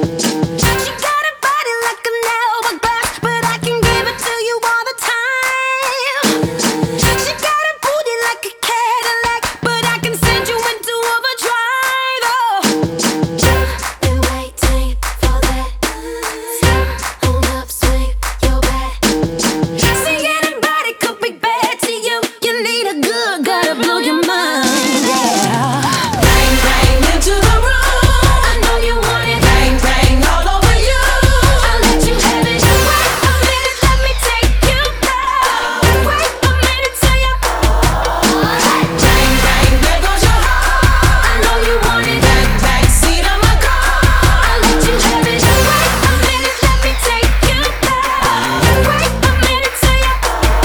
She got a body like an hourglass, but I can give it to you all the time. She got a booty like a Cadillac, but I can send you into overdrive. Oh, been waiting for that. Hold up, swing your back. See, anybody could be bad to you. You need a good guy to blow your mind. Yeah. Bang, bang into the room. I know you want it. Bang, bang all over you. I'll let you have it. Wait a minute, let me take you back. Wait a minute till you. Bang, bang, there goes your heart. I know you want it. Back seat of my car. I'll let you have it. Wait a minute, let me take you back. Wait a minute till you.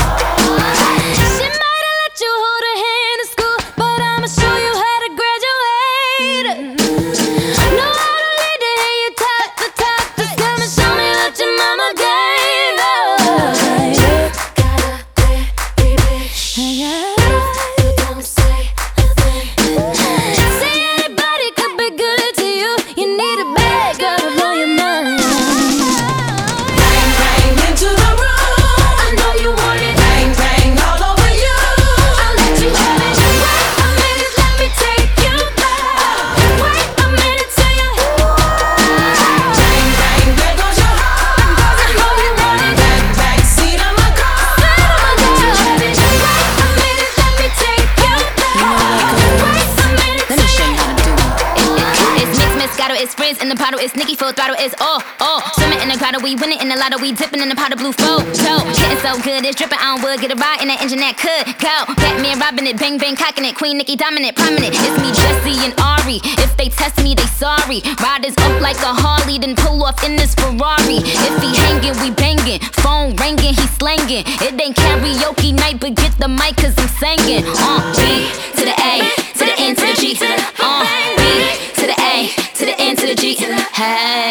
She might have let you hold her hand in school, but I'ma show you how to graduate. Know how to lead to hear you top the top. Just come and show me what your mama gave us. Got a clear image. You don't say a thing. Say anybody could be good to you. You need a bad girl to blow your mind. Bang, bang into the room. I know you want it. Bang, bang all over you. I'll let you have it. Wait a minute, let me take you back. Wait a minute till you. Bang, bang, there goes your heart. I know you want it. Back seat of my car. I'll let you have it. Wait a minute, let me take you back. Wait a minute Let me show you how to do it. It's mix, Moscato, it's Frizz in the bottle, it's Nicki full throttle, it's all. Swimming in the grotto, we winning in the lotto, we dipping in the pot of blue photo. Getting so good, it's dripping on wood, get a ride in that engine that could go. Batman robbing it, bang bang cocking it, Queen Nicki dominant, prominent. It's me, Jesse and Ari. If they test me, they sorry. Riders up like a Harley, then pull off in this Ferrari. If he hanging, we banging. Phone ringing, he slanging. It ain't karaoke night, but get the mic 'cause I'm singing. B to the A, to the N to the G. B to the A, to the N to the G. Hey.